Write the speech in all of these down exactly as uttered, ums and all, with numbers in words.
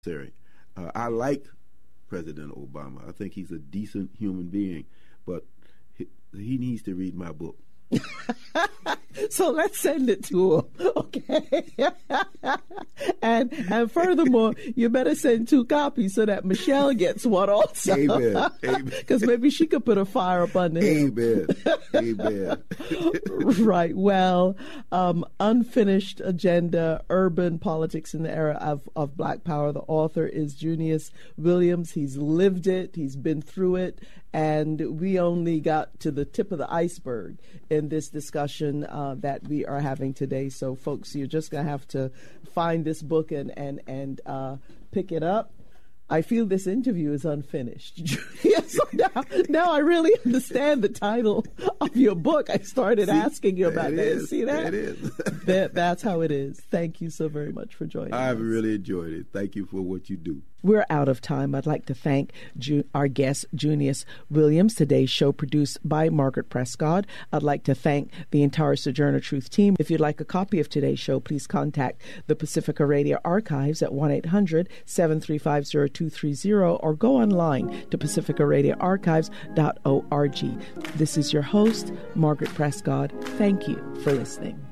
Uh, I like President Obama. I think he's a decent human being, but he, he needs to read my book. So let's send it to him, okay? and and furthermore, you better send two copies so that Michelle gets one also. Amen. Amen. Because maybe she could put a fire up under him. Amen. Amen. Right. Well, um, Unfinished Agenda, Urban Politics in the Era of, of Black Power. The author is Junius Williams. He's lived it. He's been through it. And we only got to the tip of the iceberg in this discussion uh, that we are having today. So, folks, you're just going to have to find this book and, and, and uh, pick it up. I feel this interview is unfinished. Yes, so now, now I really understand the title of your book. I started See, asking you about that. Is, See that? It is. that? That's how it is. Thank you so very much for joining I've us. I've really enjoyed it. Thank you for what you do. We're out of time. I'd like to thank Ju- our guest, Junius Williams. Today's show produced by Margaret Prescott. I'd like to thank the entire Sojourner Truth team. If you'd like a copy of today's show, please contact the Pacifica Radio Archives at one eight hundred seven three five zero two three zero or go online to pacifica radio archives dot org. This is your host, Margaret Prescott. Thank you for listening.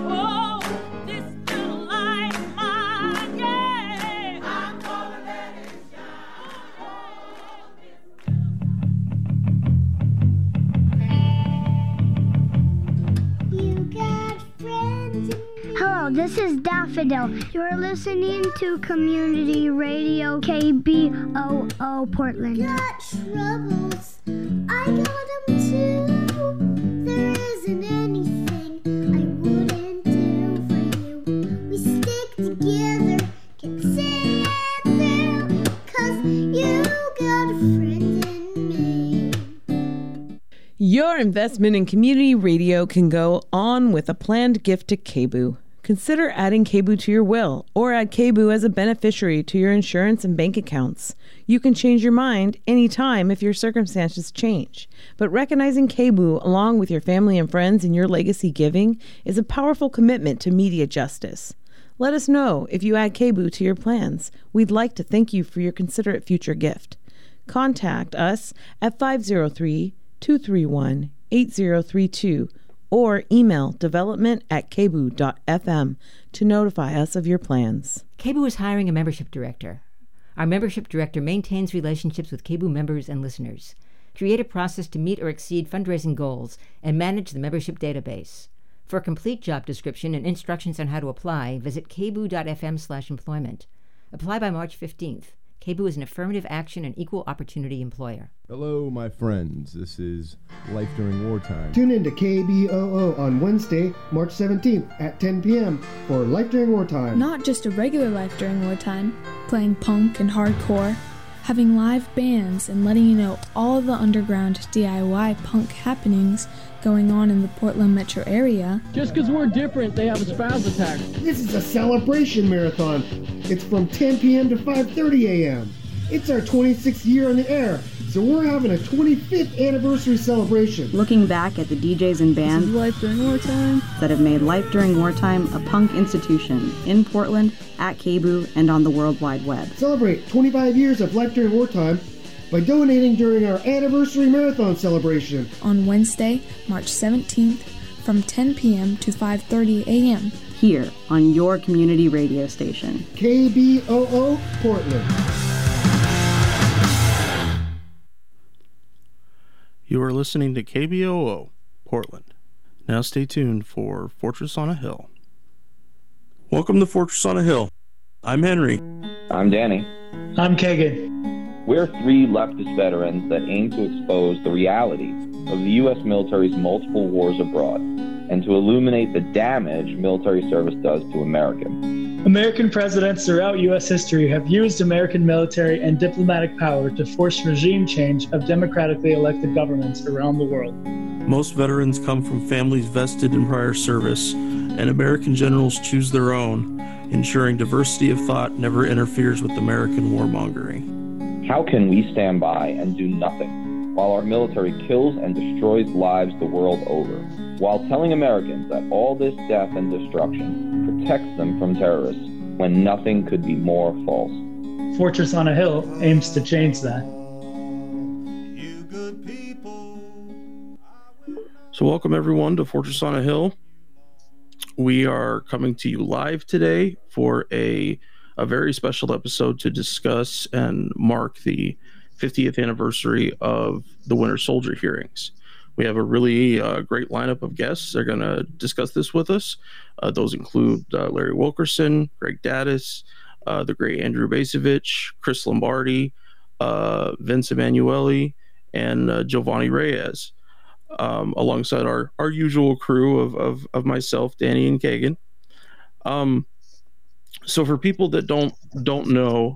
Hello, this is Daffodil. You're listening to Community Radio K B O O Portland. Got troubles, I got them too. There isn't anything I wouldn't do for you. We stick together, can see it through, 'cause you got a friend in me. Your investment in community radio can go on with a planned gift to K B O. Consider adding K B O to your will or add K B O as a beneficiary to your insurance and bank accounts. You can change your mind anytime if your circumstances change. But recognizing K B O along with your family and friends in your legacy giving is a powerful commitment to media justice. Let us know if you add K B O to your plans. We'd like to thank you for your considerate future gift. Contact us at five oh three, two three one, eight oh three two or email development at k b o dot f m to notify us of your plans. K B O is hiring a membership director. Our membership director maintains relationships with K B O members and listeners, create a process to meet or exceed fundraising goals, and manage the membership database. For a complete job description and instructions on how to apply, visit k b o dot f m slash employment. Apply by March fifteenth. K B O is an affirmative action and equal opportunity employer. Hello, my friends. This is Life During Wartime. Tune in to K B O O on Wednesday, March seventeenth at ten p.m. for Life During Wartime. Not just a regular Life During Wartime, playing punk and hardcore, having live bands and letting you know all the underground D I Y punk happenings going on in the Portland metro area. Just because we're different, they have a spaz attack. This is a celebration marathon. It's from ten p.m. to five thirty a.m. It's our twenty-sixth year on the air, so we're having a twenty-fifth anniversary celebration. Looking back at the D Js and bands Life During Wartime that have made Life During Wartime a punk institution in Portland, at K B O, and on the World Wide Web. Celebrate twenty-five years of Life During Wartime by donating during our anniversary marathon celebration on Wednesday, March seventeenth from ten p.m. to five thirty a.m. here on your community radio station, K B O O Portland. You are listening to K B O O Portland. Now stay tuned for Fortress on a Hill. Welcome to Fortress on a Hill. I'm Henry. I'm Danny. I'm Kagan. We're three leftist veterans that aim to expose the reality of the U S military's multiple wars abroad and to illuminate the damage military service does to Americans. American presidents throughout U S history have used American military and diplomatic power to force regime change of democratically elected governments around the world. Most veterans come from families vested in prior service, and American generals choose their own, ensuring diversity of thought never interferes with American warmongering. How can we stand by and do nothing while our military kills and destroys lives the world over, while telling Americans that all this death and destruction protects them from terrorists when nothing could be more false? Fortress on a Hill aims to change that. So welcome everyone to Fortress on a Hill. We are coming to you live today for a a very special episode to discuss and mark the fiftieth anniversary of the Winter Soldier hearings. We have a really uh, great lineup of guests that are going to discuss this with us. Uh, those include uh, Larry Wilkerson, Greg Daddis, uh, the great Andrew Bacevich, Chris Lombardi, uh, Vince Emanuele, and uh, Giovanni Reyes, um, alongside our, our usual crew of, of, of myself, Danny, and Kagan. Um, so for people that don't don't know,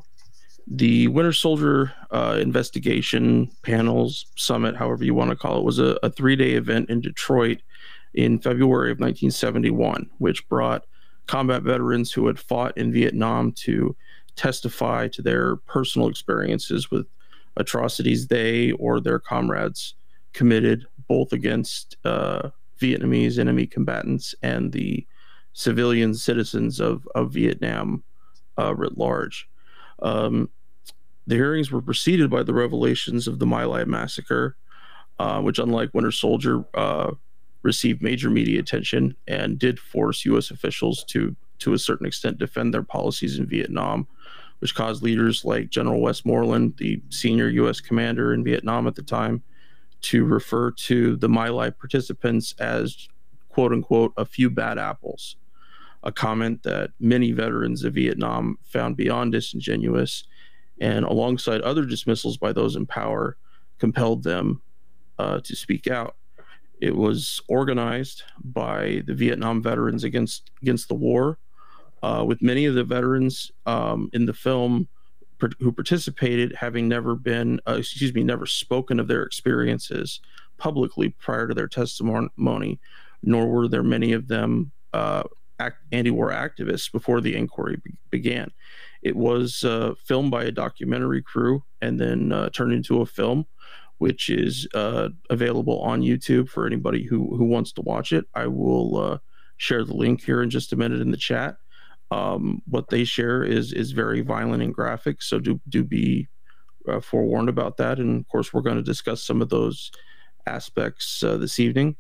the Winter Soldier uh, investigation panels summit, however you want to call it, was a, a three-day event in Detroit in February of nineteen seventy-one, which brought combat veterans who had fought in Vietnam to testify to their personal experiences with atrocities they or their comrades committed, both against uh, Vietnamese enemy combatants and the civilian citizens of, of Vietnam uh, writ large. Um, the hearings were preceded by the revelations of the My Lai massacre, uh, which, unlike Winter Soldier, uh, received major media attention and did force U S officials to, to a certain extent, defend their policies in Vietnam, which caused leaders like General Westmoreland, the senior U S commander in Vietnam at the time, to refer to the My Lai participants as, quote unquote, a few bad apples, a comment that many veterans of Vietnam found beyond disingenuous, and alongside other dismissals by those in power, compelled them uh, to speak out. It was organized by the Vietnam Veterans Against Against the War, uh, with many of the veterans um, in the film per, who participated having never been, uh, excuse me, never spoken of their experiences publicly prior to their testimony, nor were there many of them uh, act, anti-war activists before the inquiry be- began. It was uh, filmed by a documentary crew and then uh, turned into a film, which is uh, available on YouTube for anybody who, who wants to watch it. I will uh, share the link here in just a minute in the chat. Um, what they share is is very violent and graphic, so do, do be uh, forewarned about that. And of course, we're going to discuss some of those aspects uh, this evening.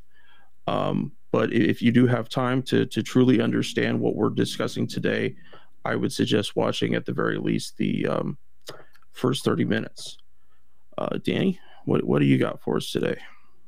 Um, but if you do have time to to truly understand what we're discussing today, I would suggest watching at the very least the um, first thirty minutes. Uh, Danny, what what do you got for us today?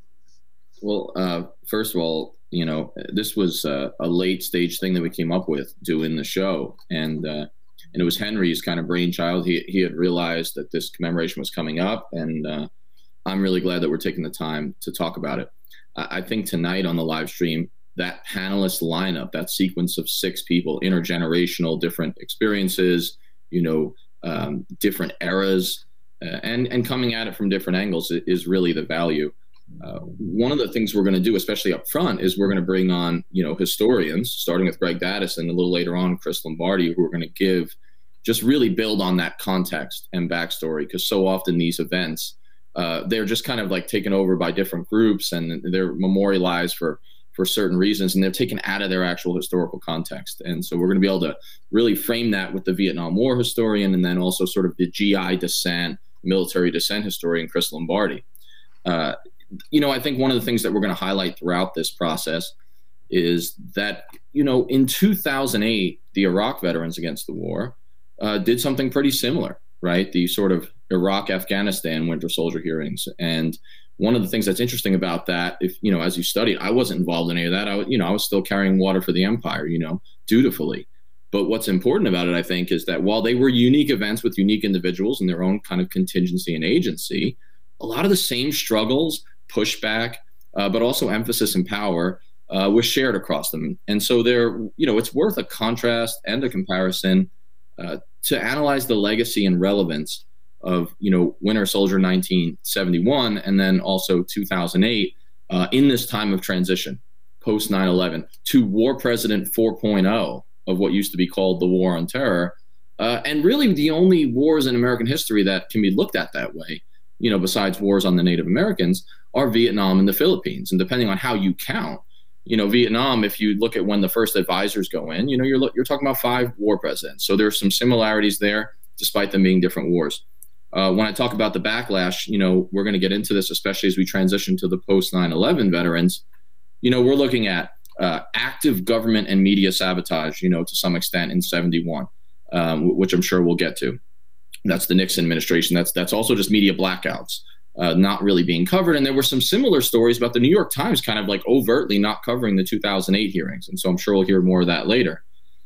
Well, uh, first of all, you know, this was uh, a late stage thing that we came up with doing the show, and uh, and it was Henry's kind of brainchild. He he had realized that this commemoration was coming up, and uh, I'm really glad that we're taking the time to talk about it. I, I think tonight on the live stream, that panelist lineup, that sequence of six people, intergenerational, different experiences, you know, um, different eras, uh, and and coming at it from different angles is really the value. Uh, one of the things we're going to do, especially up front, is we're going to bring on, you know, historians, starting with Greg Daddis and a little later on Chris Lombardi, who are going to give, just really build on that context and backstory, because so often these events, uh, they're just kind of like taken over by different groups, and they're memorialized for for certain reasons, and they're taken out of their actual historical context. And so we're going to be able to really frame that with the Vietnam War historian, and then also sort of the G I dissent, military dissent historian, Chris Lombardi. Uh, you know, I think one of the things that we're going to highlight throughout this process is that, you know, in two thousand eight, the Iraq Veterans Against the War uh, did something pretty similar, right? The sort of Iraq-Afghanistan Winter Soldier hearings. And one of the things that's interesting about that, if, you know, as you studied, I wasn't involved in any of that. I, you know, I was still carrying water for the empire, you know, dutifully. But what's important about it, I think, is that while they were unique events with unique individuals and their own kind of contingency and agency, a lot of the same struggles, pushback, uh, but also emphasis and power uh, was shared across them. And so there, you know, it's worth a contrast and a comparison uh, to analyze the legacy and relevance of, you know, Winter Soldier nineteen seventy-one and then also two thousand eight uh, in this time of transition, post nine eleven, to War President four point oh of what used to be called the War on Terror. Uh, and really the only wars in American history that can be looked at that way, you know, besides wars on the Native Americans, are Vietnam and the Philippines. And depending on how you count, you know, Vietnam, if you look at when the first advisors go in, you know, you're you're talking about five war presidents. So there's some similarities there. despite them being different wars. Uh, when I talk about the backlash, you know, we're going to get into this, especially as we transition to the post nine eleven veterans. You know, we're looking at uh, active government and media sabotage, you know, to some extent in seventy-one, um, which I'm sure we'll get to. That's the Nixon administration. That's that's also just media blackouts, uh, not really being covered. And there were some similar stories about the New York Times kind of like overtly not covering the two thousand eight hearings. And so I'm sure we'll hear more of that later.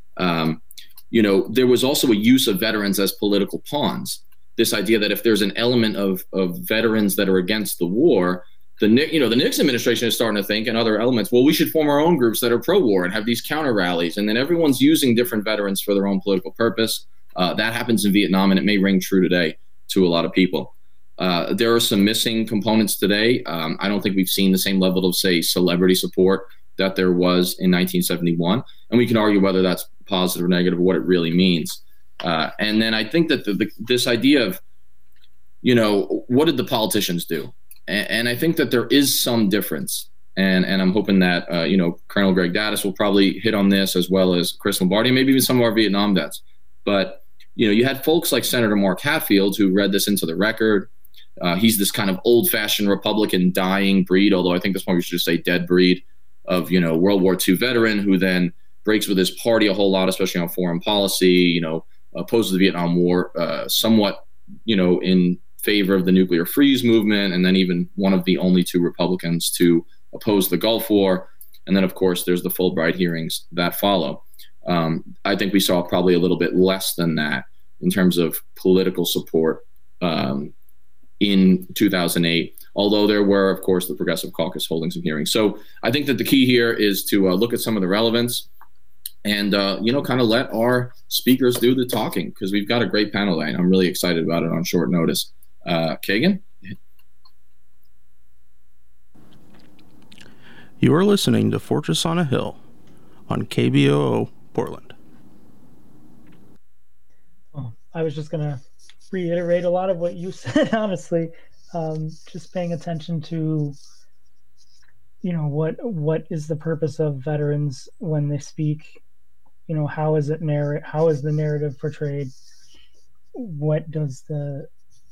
Um, you know, there was also a use of veterans as political pawns. This idea that if there's an element of, of veterans that are against the war, the you know the Nixon administration is starting to think, and other elements, well, we should form our own groups that are pro-war and have these counter rallies. And then everyone's using different veterans for their own political purpose. Uh, that happens in Vietnam, and it may ring true today to a lot of people. Uh, there are some missing components today. Um, I don't think we've seen the same level of, say, celebrity support that there was in nineteen seventy-one. And we can argue whether that's positive or negative or what it really means. Uh, and then I think that the, the, this idea of, you know, what did the politicians do? And, and I think that there is some difference. And and I'm hoping that, uh, you know, Colonel Greg Daddis will probably hit on this, as well as Chris Lombardi, maybe even some of our Vietnam vets. But, you know, you had folks like Senator Mark Hatfield who read this into the record. Uh, he's this kind of old-fashioned Republican dying breed, although I think this one we should just say dead breed of, you know, World War Two veteran who then breaks with his party a whole lot, especially on foreign policy, you know, opposes the Vietnam War, uh, somewhat, you know, in favor of the nuclear freeze movement, and then even one of the only two Republicans to oppose the Gulf War. And then, of course, there's the Fulbright hearings that follow. Um, I think we saw probably a little bit less than that in terms of political support um, in two thousand eight, although there were, of course, the Progressive Caucus holding some hearings. So I think that the key here is to uh, look at some of the relevance and, uh, you know, kind of let our speakers do the talking, because we've got a great panel tonight. I'm really excited about it on short notice. Uh, Kagan? You are listening to Fortress on a Hill on K B O O Portland. Oh, I was just going to reiterate a lot of what you said, honestly. Um, just paying attention to, you know, what what is the purpose of veterans when they speak? You know, how is it narrate? How is the narrative portrayed? What does the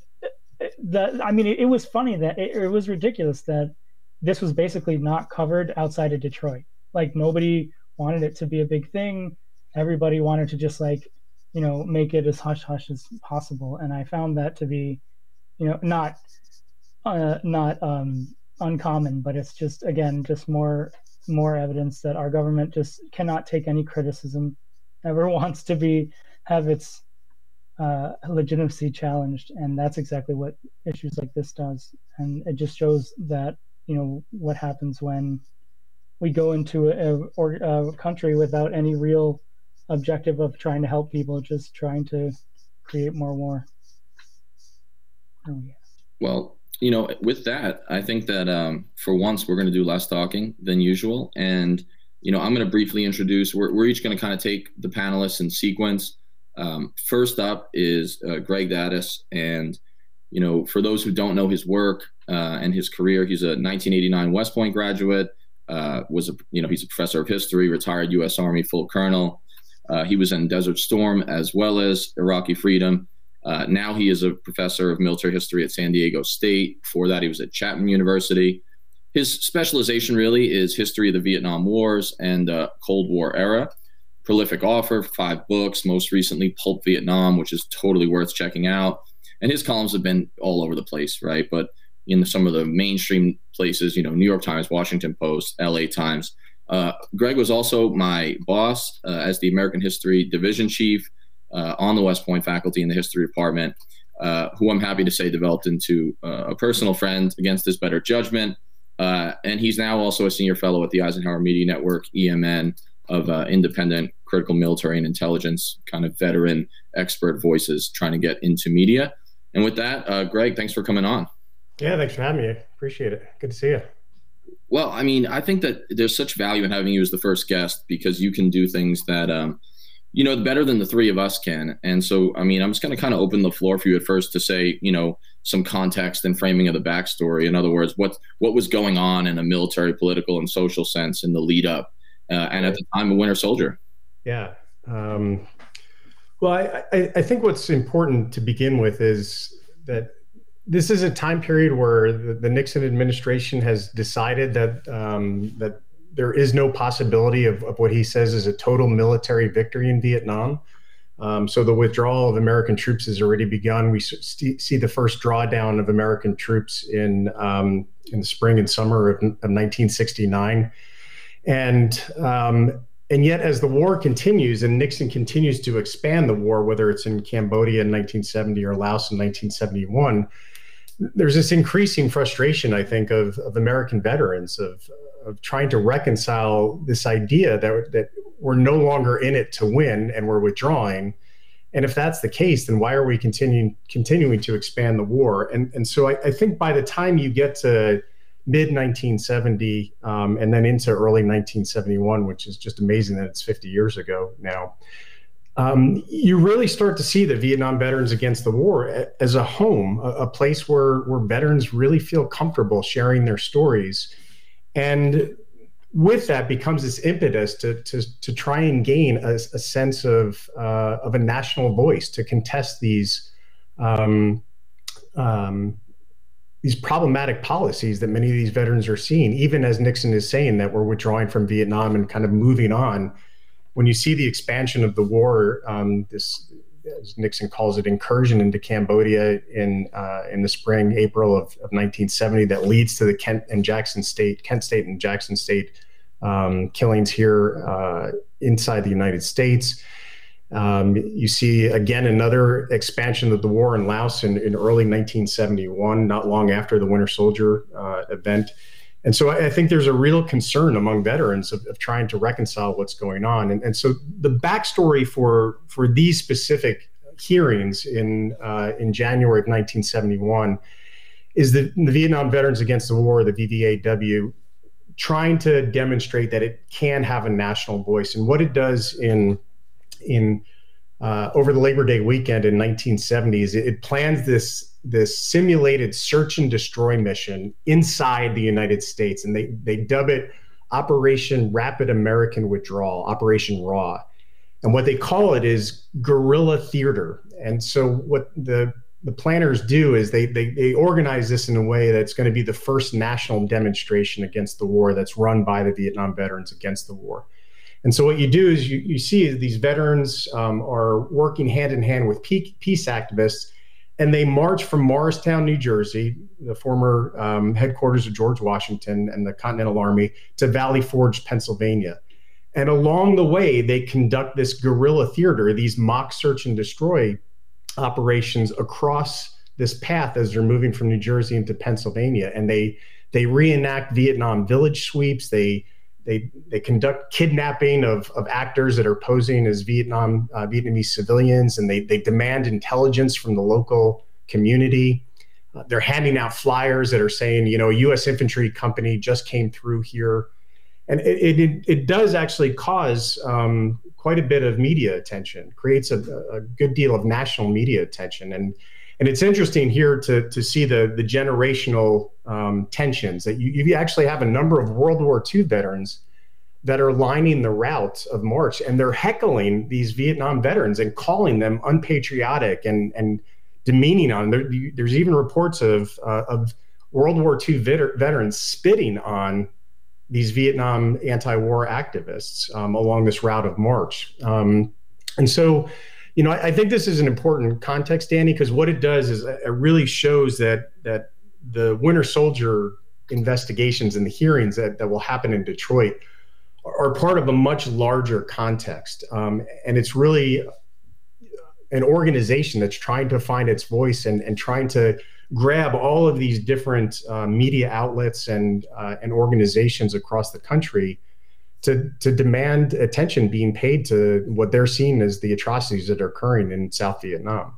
the? I mean, it, it was funny that it, it was ridiculous that this was basically not covered outside of Detroit. Like, nobody wanted it to be a big thing. Everybody wanted to just, like, you know, make it as hush hush as possible. And I found that to be, you know, not uh, not um, uncommon, but it's just, again, just more more evidence that our government just cannot take any criticism, never wants to be have its uh, legitimacy challenged. And that's exactly what issues like this does. And it just shows that, you know, what happens when we go into a, or, a country without any real objective of trying to help people, just trying to create more war. Oh, yeah. Well, you know, with that, I think that um, for once we're going to do less talking than usual. And, you know, I'm going to briefly introduce, we're, we're each going to kind of take the panelists in sequence. Um, first up is uh, Greg Daddis. And, you know, for those who don't know his work uh, and his career, he's a nineteen eighty-nine West Point graduate, uh, was a, you know, he's a professor of history, retired U S Army full colonel. Uh, he was in Desert Storm as well as Iraqi Freedom. Uh, now he is a professor of military history at San Diego State. Before that, he was at Chapman University. His specialization really is history of the Vietnam Wars and uh, Cold War era. Prolific author, five books, most recently Pulp Vietnam, which is totally worth checking out. And his columns have been all over the place, right? But in some of the mainstream places, you know, New York Times, Washington Post, L A Times. Uh, Greg was also my boss uh, as the American History Division Chief uh, on the West Point faculty in the History Department, uh, who I'm happy to say developed into uh, a personal friend against his better judgment. Uh, and he's now also a senior fellow at the Eisenhower Media Network, E M N, of uh, independent, critical military and intelligence, kind of veteran expert voices trying to get into media. And with that, uh, Greg, thanks for coming on. Yeah, thanks for having me. Appreciate it. Good to see you. Well, I mean, I think that there's such value in having you as the first guest because you can do things that, um, you know, better than the three of us can. And so, I mean, I'm just going to kind of open the floor for you at first to say, you know, some context and framing of the backstory. In other words, what what was going on in a military, political, and social sense in the lead up, uh, and at the time, a Winter Soldier. Yeah. Um, Well, I, I, I think what's important to begin with is that this is a time period where the, the Nixon administration has decided that um, that there is no possibility of, of what he says is a total military victory in Vietnam. Um, so the withdrawal of American troops has already begun. We st- see the first drawdown of American troops in um, in the spring and summer of, of nineteen sixty-nine, and um, and yet as the war continues and Nixon continues to expand the war, whether it's in Cambodia in nineteen seventy or Laos in nineteen seventy-one, there's this increasing frustration, I think, of, of American veterans of of trying to reconcile this idea that that we're no longer in it to win and we're withdrawing. And if that's the case, then why are we continuing continuing to expand the war? And and so I, I think by the time you get to mid nineteen seventy um, and then into early nineteen seventy-one, which is just amazing that it's fifty years ago now, um, you really start to see the Vietnam Veterans Against the War as a home, a, a place where where veterans really feel comfortable sharing their stories. And with that becomes this impetus to to to try and gain a, a sense of uh, of a national voice to contest these um, um, these problematic policies that many of these veterans are seeing, even as Nixon is saying that we're withdrawing from Vietnam and kind of moving on. When you see the expansion of the war, um, this, as Nixon calls it, incursion into Cambodia in uh, in the spring, April of, of nineteen seventy, that leads to the Kent and Jackson State, Kent State and Jackson State um, killings here uh, inside the United States. Um, you see, again, another expansion of the war in Laos in, in early nineteen seventy-one, not long after the Winter Soldier uh, event. And so I, I think there's a real concern among veterans of, of trying to reconcile what's going on. And, and so the backstory for for these specific hearings in uh, in January of nineteen seventy-one is that the Vietnam Veterans Against the War, the V V A W, trying to demonstrate that it can have a national voice. And what it does in in uh, over the Labor Day weekend in nineteen seventy is it, it plans this this simulated search and destroy mission inside the United States, and they they dub it Operation Rapid American Withdrawal, Operation RAW. And what they call it is guerrilla theater. And so what the the planners do is they they they organize this in a way that's going to be the first national demonstration against the war that's run by the Vietnam Veterans Against the War. And so what you do is you you see these veterans um, are working hand in hand with peace activists. And they march from Morristown, New Jersey, the former um, headquarters of George Washington and the Continental Army, to Valley Forge, Pennsylvania. And along the way, they conduct this guerrilla theater, these mock search and destroy operations across this path as they're moving from New Jersey into Pennsylvania. And they they reenact Vietnam village sweeps. They They they conduct kidnapping of, of actors that are posing as Vietnam uh, Vietnamese civilians, and they they demand intelligence from the local community. Uh, they're handing out flyers that are saying, you know, a U S infantry company just came through here, and it it, it does actually cause um, quite a bit of media attention, creates a, a good deal of national media attention, and and it's interesting here to to see the the generational um, tensions that you you actually have a number of World War Two veterans that are lining the route of march, and they're heckling these Vietnam veterans and calling them unpatriotic and and demeaning on them. There, there's even reports of uh, of World War Two vet- veterans spitting on these Vietnam anti-war activists um, along this route of march, um, and so. You know, I, I think this is an important context, Danny, because what it does is it really shows that that the Winter Soldier investigations and the hearings that, that will happen in Detroit are part of a much larger context. Um, and it's really an organization that's trying to find its voice and, and trying to grab all of these different uh, media outlets and uh, and organizations across the country to to demand attention being paid to what they're seeing as the atrocities that are occurring in South Vietnam.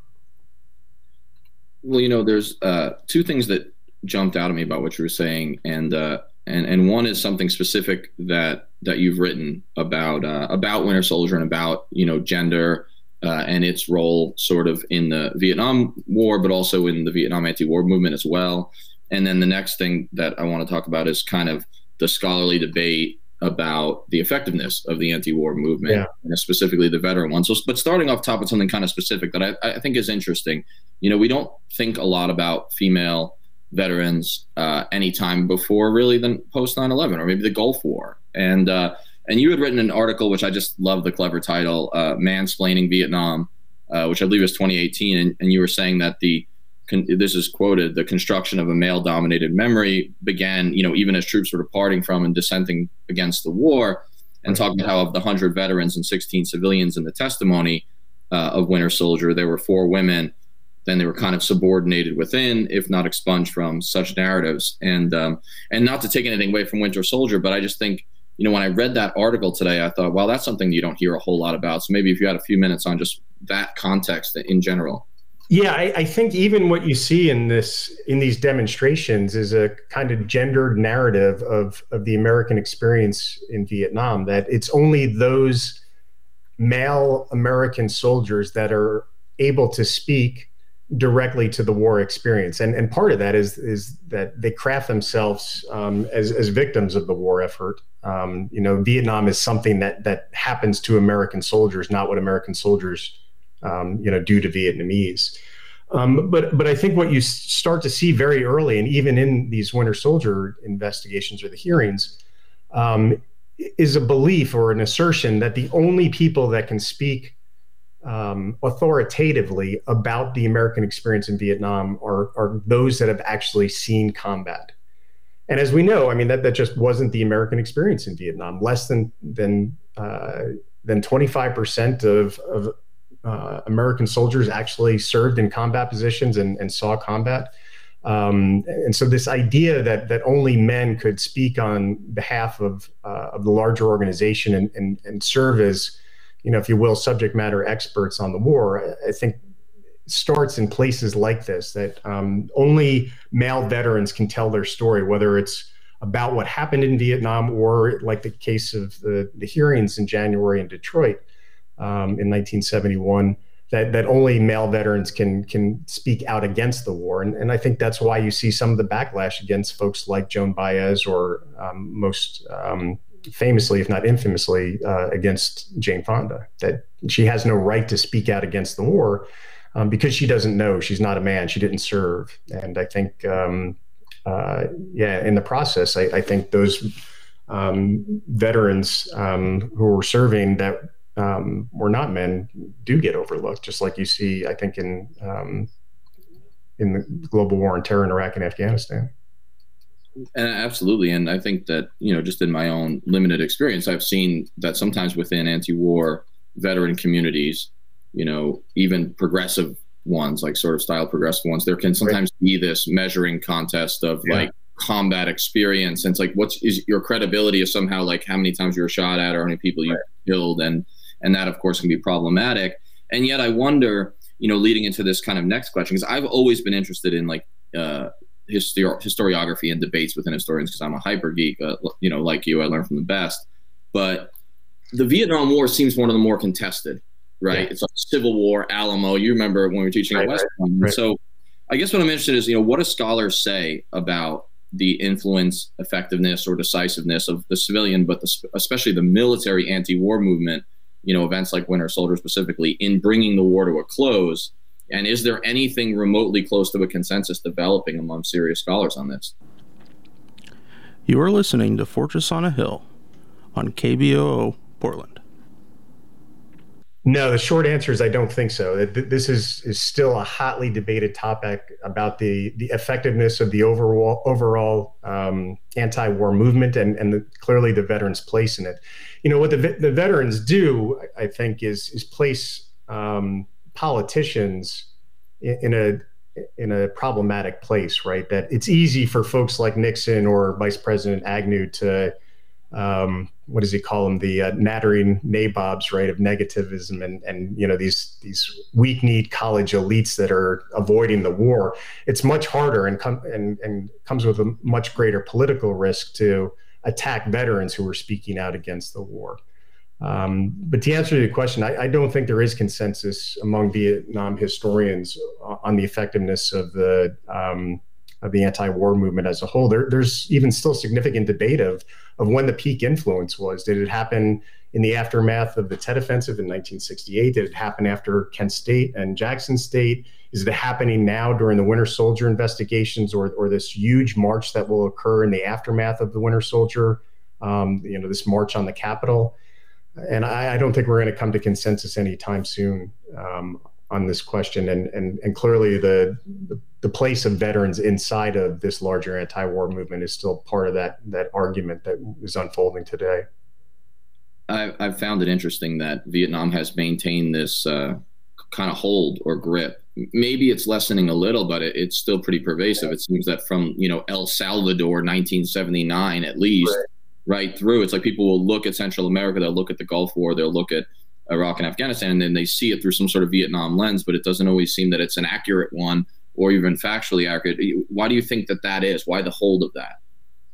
Well, you know, there's uh, two things that jumped out at me about what you were saying, and uh, and and one is something specific that that you've written about uh, about Winter Soldier and about, you know, gender uh, and its role sort of in the Vietnam War, but also in the Vietnam anti-war movement as well. And then the next thing that I want to talk about is kind of the scholarly debate about the effectiveness of the anti-war movement, yeah. and specifically the veteran one. So, but starting off top with something kind of specific that I, I think is interesting. You know, we don't think a lot about female veterans uh, any time before really than post nine eleven or maybe the Gulf War. And uh, and you had written an article, which I just love the clever title, uh, Mansplaining Vietnam, uh, which I believe was twenty eighteen. And, and you were saying that the, con- this is quoted, the construction of a male-dominated memory began, you know, even as troops were departing from and dissenting against the war, and talking about how of the one hundred veterans and sixteen civilians in the testimony uh, of Winter Soldier, there were four women. Then they were kind of subordinated within, if not expunged from such narratives. And um, and not to take anything away from Winter Soldier, but I just think, you know, when I read that article today, I thought, well, that's something you don't hear a whole lot about. So maybe if you had a few minutes on just that context in general. Yeah, I, I think even what you see in this in these demonstrations is a kind of gendered narrative of of the American experience in Vietnam, that it's only those male American soldiers that are able to speak directly to the war experience. And and part of that is is that they craft themselves um, as, as victims of the war effort. Um, you know, Vietnam is something that that happens to American soldiers, not what American soldiers, um, you know, do to Vietnamese. Um, but but I think what you start to see very early, and even in these Winter Soldier investigations or the hearings, um, is a belief or an assertion that the only people that can speak Um, authoritatively about the American experience in Vietnam are, are those that have actually seen combat. And as we know, I mean, that, that just wasn't the American experience in Vietnam. Less than than uh, than twenty-five percent of, of uh, American soldiers actually served in combat positions and, and saw combat. Um, and so this idea that that only men could speak on behalf of, uh, of the larger organization and, and, and serve as, you know, if you will, subject matter experts on the war, I think starts in places like this, that um, only male veterans can tell their story, whether it's about what happened in Vietnam or like the case of the, the hearings in January in Detroit um, in nineteen seventy-one, that, that only male veterans can can speak out against the war. And, and I think that's why you see some of the backlash against folks like Joan Baez or um, most um, famously, if not infamously, uh, against Jane Fonda, that she has no right to speak out against the war um, because she doesn't know. She's not a man. She didn't serve. And I think, um, uh, yeah, in the process, I, I think those um, veterans um, who were serving that um, were not men do get overlooked, just like you see, I think, in um, in the global war on terror in Iraq and Afghanistan. And absolutely. And I think that, you know, just in my own limited experience, I've seen that sometimes within anti-war veteran communities, you know, even progressive ones, like sort of style progressive ones, there can sometimes right. be this measuring contest of yeah. like combat experience. And it's like, what's is your credibility is somehow like how many times you were shot at or how many people you right. killed. And, and that, of course, can be problematic. And yet I wonder, you know, leading into this kind of next question, because I've always been interested in like, uh, Histori- historiography and debates within historians, because I'm a hyper geek, uh, you know, like you, I learn from the best. But the Vietnam War seems one of the more contested, right? Yeah. It's like Civil War, Alamo. You remember when we were teaching right, at West right, Point. right. So I guess what I'm interested in is, you know, what do scholars say about the influence, effectiveness, or decisiveness of the civilian, but the, especially the military anti-war movement, you know, events like Winter Soldier specifically, in bringing the war to a close? And is there anything remotely close to a consensus developing among serious scholars on this? You are listening to Fortress on a Hill on K B O O Portland. No, the short answer is I don't think so. This is, is still a hotly debated topic about the, the effectiveness of the overall overall um, anti-war movement and, and the, clearly the veterans' place in it. You know, what the the veterans do, I think, is is place um, politicians in a in a problematic place, right? That it's easy for folks like Nixon or Vice President Agnew to, um, what does he call them? The uh, nattering nabobs, right? Of negativism and, and, you know, these, these weak-kneed college elites that are avoiding the war. It's much harder and, com- and, and comes with a much greater political risk to attack veterans who are speaking out against the war. Um, but to answer your question, I, I don't think there is consensus among Vietnam historians on the effectiveness of the um, of the anti-war movement as a whole. There, there's even still significant debate of of when the peak influence was. Did it happen in the aftermath of the Tet Offensive in nineteen sixty-eight? Did it happen after Kent State and Jackson State? Is it happening now during the Winter Soldier investigations, or or this huge march that will occur in the aftermath of the Winter Soldier? Um, you know, this march on the Capitol. And I, I don't think we're going to come to consensus anytime soon um, on this question. And and and clearly the, the the place of veterans inside of this larger anti-war movement is still part of that that argument that is unfolding today. I, I've found it interesting that Vietnam has maintained this uh, kind of hold or grip. Maybe it's lessening a little, but it, it's still pretty pervasive. It seems that from, you know, El Salvador, nineteen seventy-nine, at least, right. right through, it's like people will look at Central America, they'll look at the Gulf War, they'll look at Iraq and Afghanistan, and then they see it through some sort of Vietnam lens, but it doesn't always seem that it's an accurate one or even factually accurate. Why do you think that that is? Why the hold of that?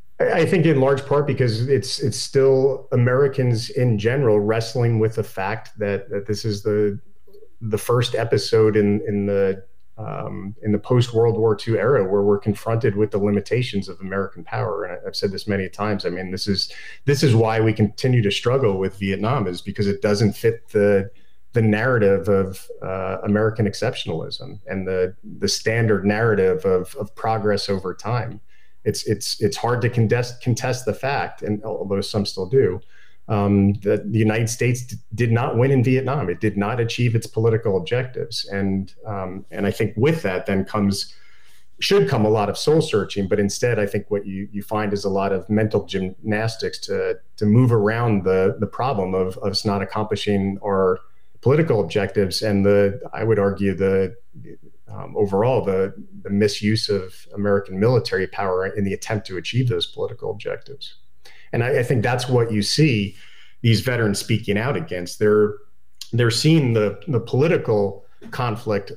I think in large part because it's it's still Americans in general wrestling with the fact that, that this is the the first episode in in the um, in the post World War Two era where we're confronted with the limitations of American power. And I've said this many times. I mean, this is this is why we continue to struggle with Vietnam, is because it doesn't fit the the narrative of uh, American exceptionalism and the the standard narrative of of progress over time. It's it's it's hard to contest contest the fact, and although some still do, um, that the United States d- did not win in Vietnam. It did not achieve its political objectives, and um, and I think with that then comes should come a lot of soul searching. But instead, I think what you you find is a lot of mental gymnastics to to move around the the problem of of us not accomplishing our political objectives, and the I would argue the Um, overall, the, the misuse of American military power in the attempt to achieve those political objectives. And I, I think that's what you see these veterans speaking out against. They're they're seeing the, the political conflict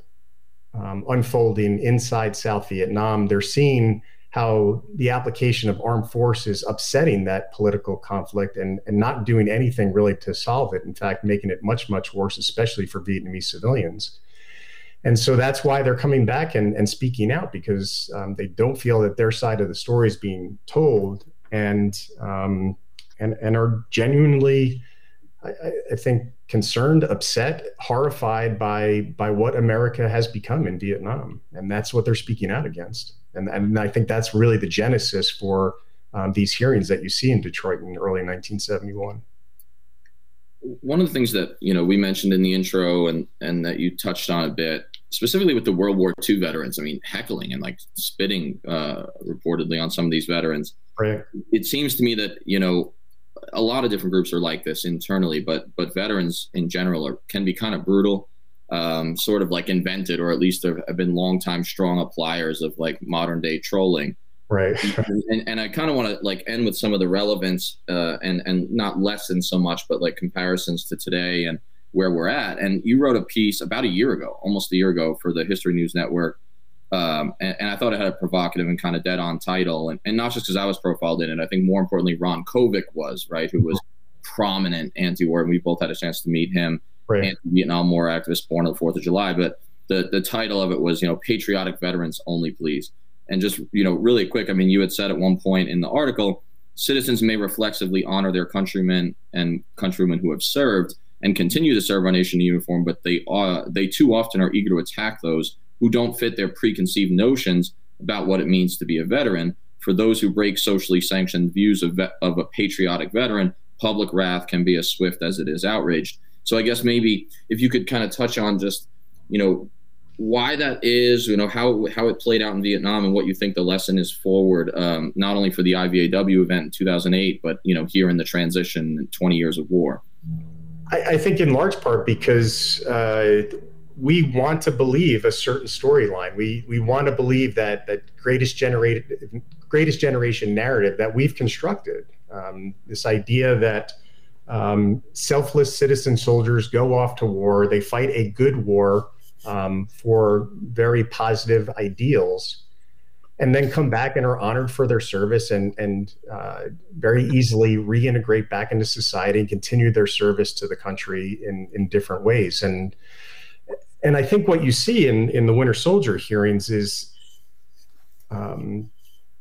um, unfolding inside South Vietnam. They're seeing how the application of armed force is upsetting that political conflict and, and not doing anything really to solve it. In fact, making it much, much worse, especially for Vietnamese civilians. And so that's why they're coming back and, and speaking out, because um, they don't feel that their side of the story is being told, and um, and and are genuinely, I, I think, concerned, upset, horrified by by what America has become in Vietnam, and that's what they're speaking out against. And and I think that's really the genesis for um, these hearings that you see in Detroit in early nineteen seventy-one. One of the things that, you know, we mentioned in the intro and, and that you touched on a bit, specifically with the World War Two veterans, I mean, heckling and like spitting uh, reportedly on some of these veterans. Right. It seems to me that, you know, a lot of different groups are like this internally, but but veterans in general are, can be kind of brutal, um, sort of like invented, or at least have been longtime strong appliers of like modern day trolling. Right. and, and I kind of want to like end with some of the relevance uh, and, and not lessen so much, but like comparisons to today and where we're at. And you wrote a piece about a year ago, almost a year ago, for the History News Network. Um, and, and I thought it had a provocative and kind of dead on title. And, and not just because I was profiled in it. I think more importantly, Ron Kovic was, right, who was prominent anti-war. And we both had a chance to meet him, right. Anti-Vietnam War activist born on the fourth of July. But the, the title of it was, you know, Patriotic Veterans Only, Please. And just, you know, really quick, I mean, you had said at one point in the article, citizens may reflexively honor their countrymen and countrywomen who have served and continue to serve our nation in uniform, but they uh, they too often are eager to attack those who don't fit their preconceived notions about what it means to be a veteran. For those who break socially sanctioned views of, ve- of a patriotic veteran, public wrath can be as swift as it is outraged. So I guess maybe if you could kind of touch on just, you know, why that is, you know, how how it played out in Vietnam and what you think the lesson is forward, um, not only for the I V A W event in two thousand eight, but, you know, here in the transition, twenty years of war. I, I think in large part because uh, we want to believe a certain storyline. We we want to believe that that greatest generated greatest generation narrative that we've constructed. Um, this idea that um, selfless citizen soldiers go off to war, they fight a good war um, for very positive ideals, and then come back and are honored for their service and and uh, very easily reintegrate back into society and continue their service to the country in in different ways. And and I think what you see in in the Winter Soldier hearings is um,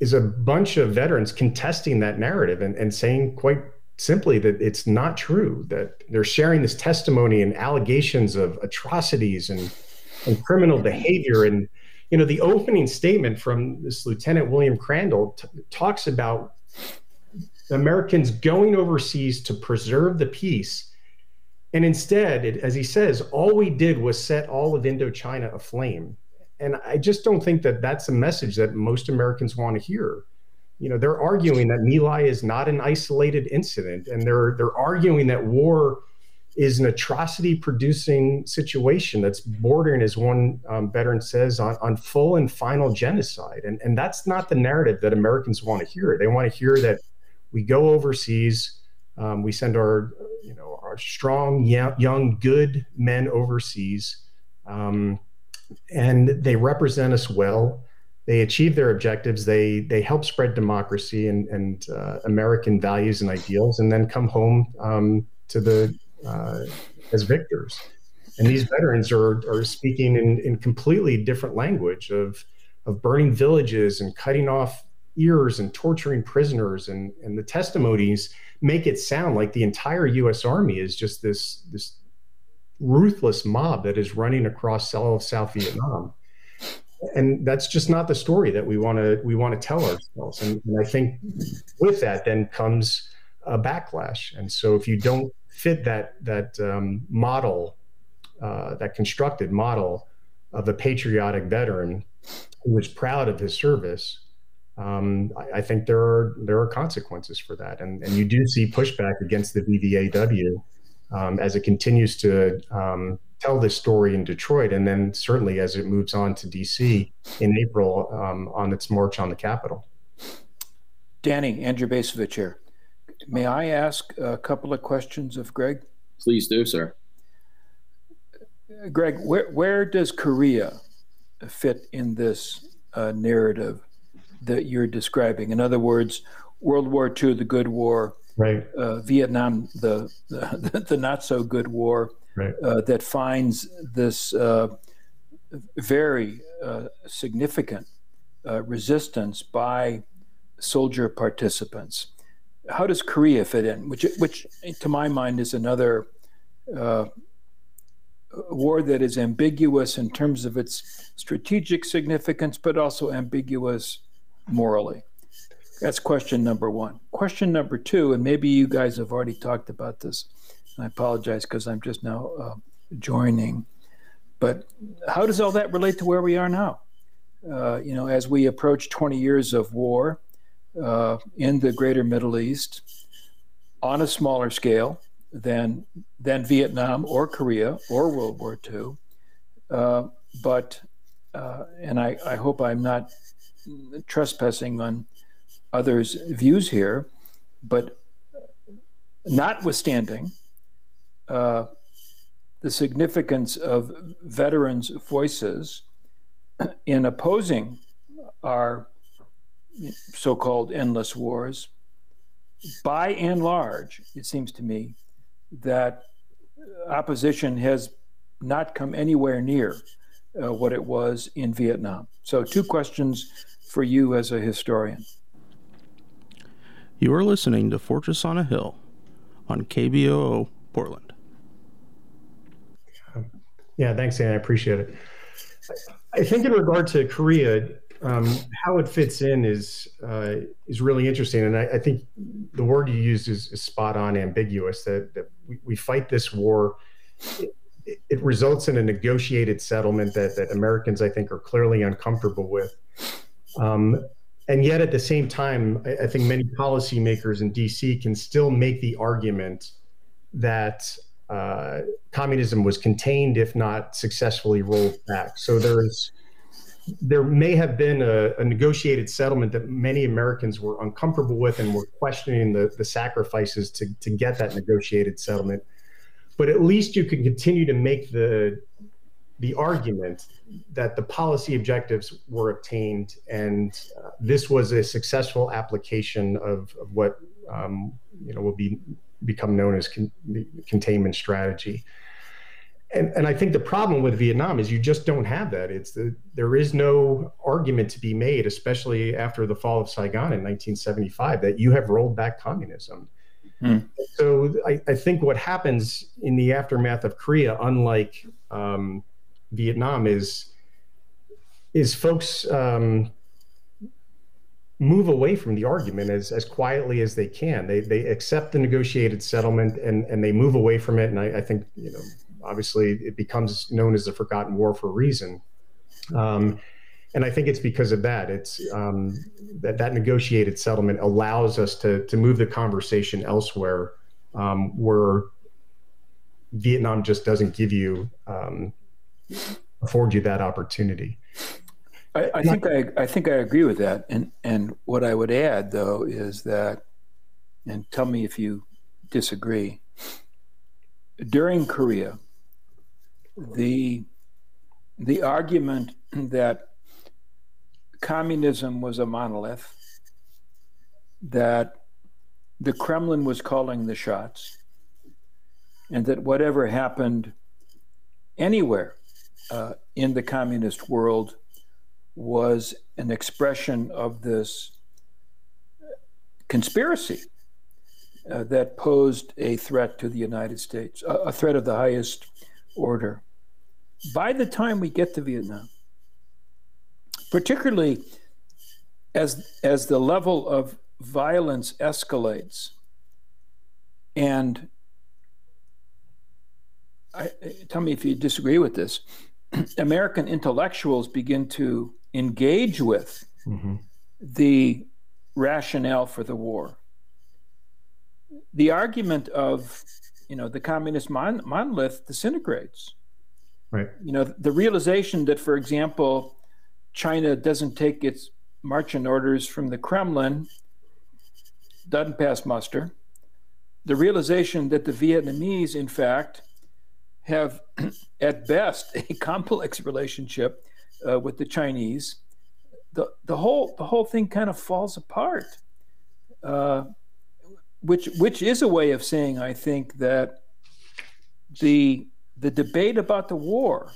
is a bunch of veterans contesting that narrative and, and saying quite simply that it's not true, that they're sharing this testimony and allegations of atrocities and, and criminal behavior. And, you know, the opening statement from this Lieutenant William Crandall t- talks about Americans going overseas to preserve the peace. And instead, it, as he says, all we did was set all of Indochina aflame. And I just don't think that that's a message that most Americans want to hear. You know, they're arguing that My Lai is not an isolated incident, and they're they're arguing that war is an atrocity-producing situation that's bordering, as one um, veteran says, on, on full and final genocide. And and that's not the narrative that Americans want to hear. They want to hear that we go overseas, um, we send our you know our strong, young, good men overseas. Um, And they represent us well. They achieve their objectives. They they help spread democracy and, and uh, American values and ideals, and then come home um, to the uh, as victors. And these veterans are are speaking in, in completely different language of of burning villages and cutting off ears and torturing prisoners. And, and the testimonies make it sound like the entire U S Army is just this this. ruthless mob that is running across all of South Vietnam. And that's just not the story that we want to we want to tell ourselves. And, and I think with that then comes a backlash. And so if you don't fit that that um, model, uh, that constructed model of a patriotic veteran who was proud of his service, um, I, I think there are there are consequences for that. And, and you do see pushback against the V V A W Um, as it continues to um, tell this story in Detroit, and then certainly as it moves on to D C in April um, on its march on the Capitol. Danny, Andrew Basovich here. May I ask a couple of questions of Greg? Please do, sir. Greg, where, where does Korea fit in this uh, narrative that you're describing? In other words, World War Two, the good war, right? Uh, Vietnam, the, the the not so good war, right? Uh, that finds this uh, very uh, significant uh, resistance by soldier participants. How does Korea fit in? Which, which to my mind, is another uh, war that is ambiguous in terms of its strategic significance, but also ambiguous morally. That's question number one. Question number two, and maybe you guys have already talked about this, and I apologize because I'm just now uh, joining, but how does all that relate to where we are now? Uh, you know, as we approach twenty years of war uh, in the greater Middle East on a smaller scale than, than Vietnam or Korea or World War Two, uh, but, uh, and I, I hope I'm not trespassing on others' views here, but notwithstanding uh, the significance of veterans' voices in opposing our so-called endless wars, by and large, it seems to me that opposition has not come anywhere near uh, what it was in Vietnam. So two questions for you as a historian. You are listening to Fortress on a Hill on K B O O Portland. Yeah, thanks, Dan. I appreciate it. I think in regard to Korea, um, how it fits in is uh, is really interesting. And I, I think the word you used is, is spot on, ambiguous, that, that we, we fight this war. It, it results in a negotiated settlement that, that Americans, I think, are clearly uncomfortable with. Um, And yet, at the same time, I, I think many policymakers in D C can still make the argument that uh, communism was contained, if not successfully rolled back. So there's, there may have been a, a negotiated settlement that many Americans were uncomfortable with and were questioning the, the sacrifices to, to get that negotiated settlement. But at least you can continue to make the the argument that the policy objectives were obtained, and uh, this was a successful application of, of what um, you know will be become known as con- the containment strategy. and, and I think the problem with Vietnam is you just don't have that. It's the, there is no argument to be made, especially after the fall of Saigon in nineteen seventy-five, that you have rolled back communism. Hmm. So I, I think what happens in the aftermath of Korea, unlike um, Vietnam, is is folks um, move away from the argument as, as quietly as they can. They they accept the negotiated settlement and, and they move away from it. And I, I think, you know, obviously it becomes known as the Forgotten War for a reason. Um, and I think it's because of that. It's um, that that negotiated settlement allows us to to move the conversation elsewhere, um, where Vietnam just doesn't give you um, afford you that opportunity. I, I think I, I think I agree with that. And and what I would add, though, is that, and tell me if you disagree, during Korea, the the argument that communism was a monolith, that the Kremlin was calling the shots, and that whatever happened anywhere uh, in the communist world was an expression of this conspiracy uh, that posed a threat to the United States, a, a threat of the highest order. By the time we get to Vietnam, particularly as, as the level of violence escalates, and I, tell me if you disagree with this, American intellectuals begin to engage with mm-hmm. the rationale for the war. The argument of, you know, the communist mon- monolith disintegrates. Right. You know, the realization that, for example, China doesn't take its marching orders from the Kremlin doesn't pass muster. The realization that the Vietnamese, in fact, have at best a complex relationship uh, with the Chinese, the the whole the whole thing kind of falls apart. Uh, which which is a way of saying, I think, that the the debate about the war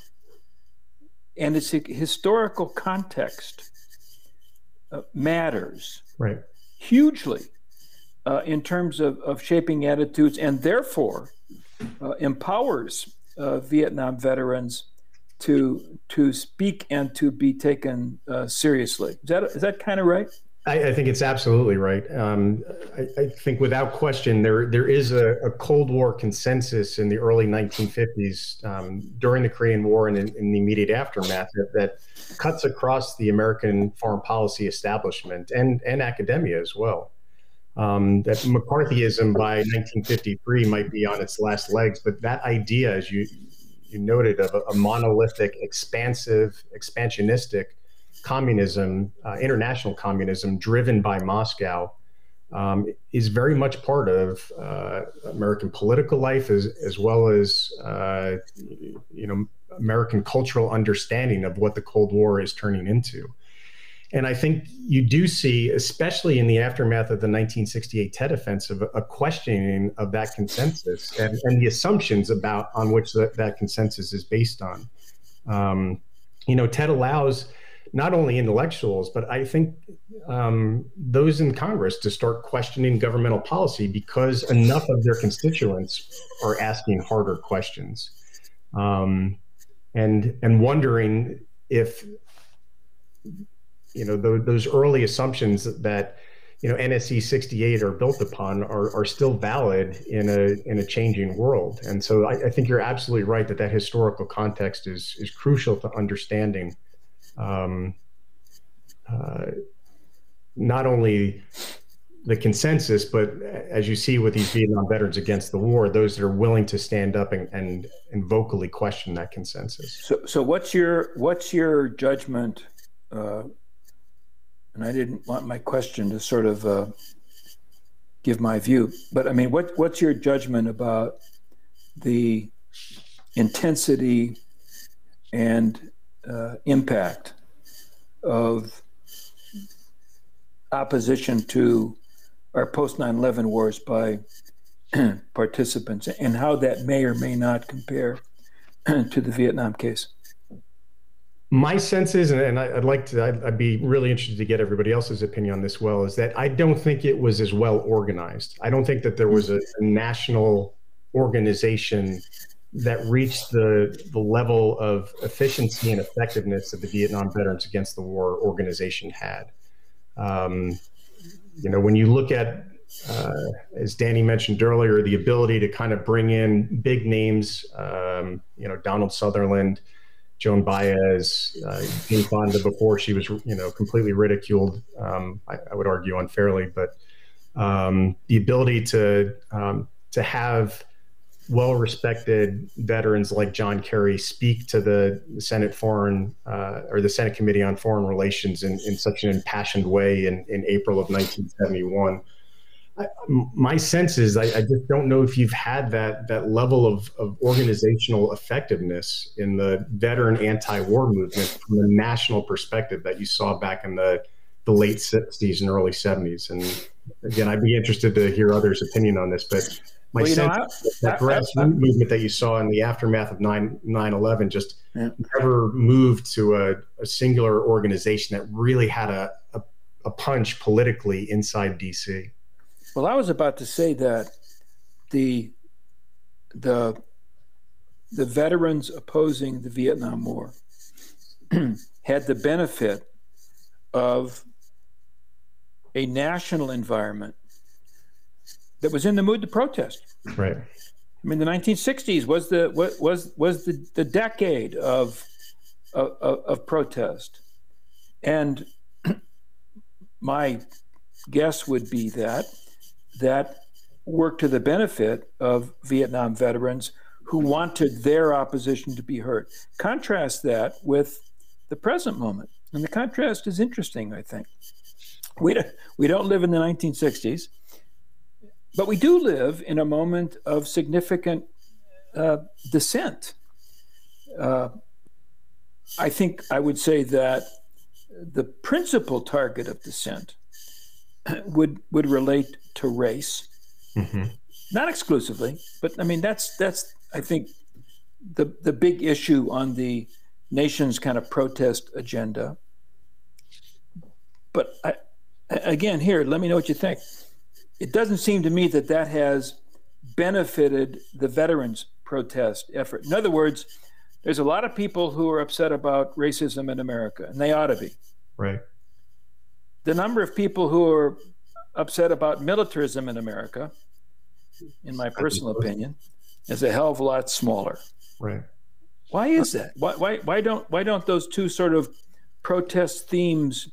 and its historical context uh, matters right. hugely uh, in terms of, of shaping attitudes, and therefore uh, empowers Uh, Vietnam veterans to to speak and to be taken uh, seriously. Is that is that kind of right? I, I think it's absolutely right. Um, I, I think without question, there there is a, a Cold War consensus in the early nineteen fifties um, during the Korean War and in, in the immediate aftermath that, that cuts across the American foreign policy establishment and, and academia as well. Um, that McCarthyism by nineteen fifty-three might be on its last legs, but that idea, as you you noted, of a, a monolithic, expansive, expansionistic communism, uh, international communism driven by Moscow, um, is very much part of uh, American political life, as as well as uh, you know American cultural understanding of what the Cold War is turning into. And I think you do see, especially in the aftermath of the nineteen sixty-eight Tet Offensive, a questioning of that consensus and, and the assumptions about on which that, that consensus is based on. Um, you know, Tet allows not only intellectuals, but I think um, those in Congress to start questioning governmental policy because enough of their constituents are asking harder questions um, and and wondering if you know, those, those early assumptions that, you know, N S C sixty-eight are built upon are, are still valid in a in a changing world. And so I, I think you're absolutely right that that historical context is is crucial to understanding um, uh, not only the consensus, but as you see with these Vietnam veterans against the war, those that are willing to stand up and and, and vocally question that consensus. So, so what's your what's your judgment? Uh, And I didn't want my question to sort of uh, give my view, but I mean, what what's your judgment about the intensity and uh, impact of opposition to our post nine eleven wars by participants, and how that may or may not compare to the Vietnam case? My sense is, and I'd like to, I'd, I'd be really interested to get everybody else's opinion on this, well, is that I don't think it was as well organized. I don't think that there was a, a national organization that reached the, the level of efficiency and effectiveness that the Vietnam Veterans Against the War organization had. Um, you know, when you look at, uh, as Danny mentioned earlier, the ability to kind of bring in big names, um, you know, Donald Sutherland, Joan Baez, uh, Jane Fonda before she was, you know, completely ridiculed, um, I, I would argue unfairly, but um, the ability to um, to have well-respected veterans like John Kerry speak to the Senate Foreign uh, or the Senate Committee on Foreign Relations in, in such an impassioned way in, in April of nineteen seventy-one. I, my sense is I, I just don't know if you've had that that level of, of organizational effectiveness in the veteran anti-war movement from a national perspective that you saw back in the, the late sixties and early seventies. And again, I'd be interested to hear others' opinion on this, but my well, sense know, is that grassroots movement that you saw in the aftermath of nine eleven just yeah. never moved to a, a singular organization that really had a, a, a punch politically inside D C. Well, I was about to say that the the the veterans opposing the Vietnam War had the benefit of a national environment that was in the mood to protest. Right. I mean, the nineteen sixties was the was was the, the decade of, of of protest, and my guess would be that that worked to the benefit of Vietnam veterans who wanted their opposition to be heard. Contrast that with the present moment, and the contrast is interesting, I think. We don't, we don't live in the nineteen sixties, but we do live in a moment of significant uh, dissent. Uh, I think I would say that the principal target of dissent would would relate to race, mm-hmm. not exclusively, but I mean that's that's I think the the big issue on the nation's kind of protest agenda. But I, again, here, let me know what you think. It doesn't seem to me that that has benefited the veterans' protest effort. In other words, there's a lot of people who are upset about racism in America, and they ought to be. Right. The number of people who are upset about militarism in America, in my personal opinion, is a hell of a lot smaller. Right. Why is that? Why why why don't why don't those two sort of protest themes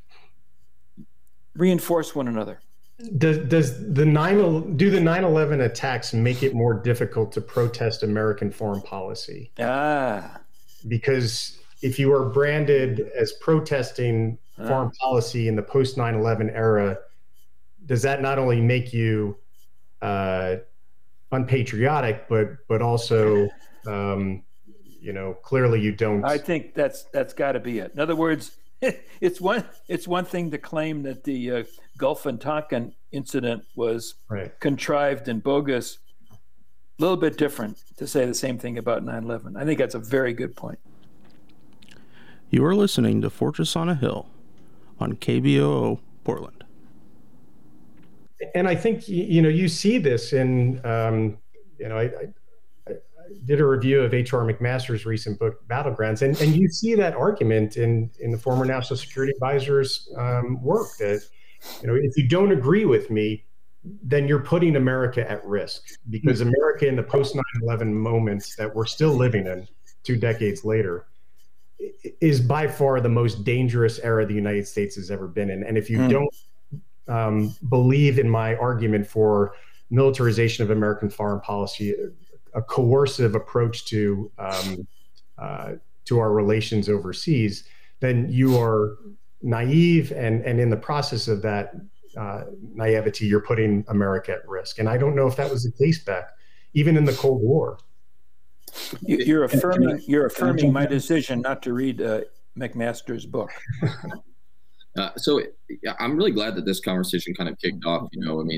reinforce one another? Does does the nine do the nine eleven attacks make it more difficult to protest American foreign policy? Ah. Because if you are branded as protesting ah. foreign policy in the post nine eleven era, does that not only make you uh, unpatriotic, but but also um, you know, clearly you don't. I think that's that's got to be it. In other words, it's one it's one thing to claim that the uh, Gulf and Tonkin incident was right. contrived and bogus. A little bit different to say the same thing about nine eleven. I think that's a very good point. You are listening to Fortress on a Hill on K B O O Portland. And I think, you know, you see this in, um, you know, I, I, I did a review of H R McMaster's recent book, Battlegrounds, and, and you see that argument in, in the former National Security Advisor's um, work that, you know, if you don't agree with me, then you're putting America at risk, because America in the post nine eleven moments that we're still living in two decades later is by far the most dangerous era the United States has ever been in. And if you mm. don't um, believe in my argument for militarization of American foreign policy, a coercive approach to um, uh, to our relations overseas, then you are naive, and, and in the process of that uh, naivety, you're putting America at risk. And I don't know if that was the case back, even in the Cold War. You're affirming you're affirming my decision not to read uh, McMaster's book. Uh, so I'm really glad that this conversation kind of kicked off. You know, I mean,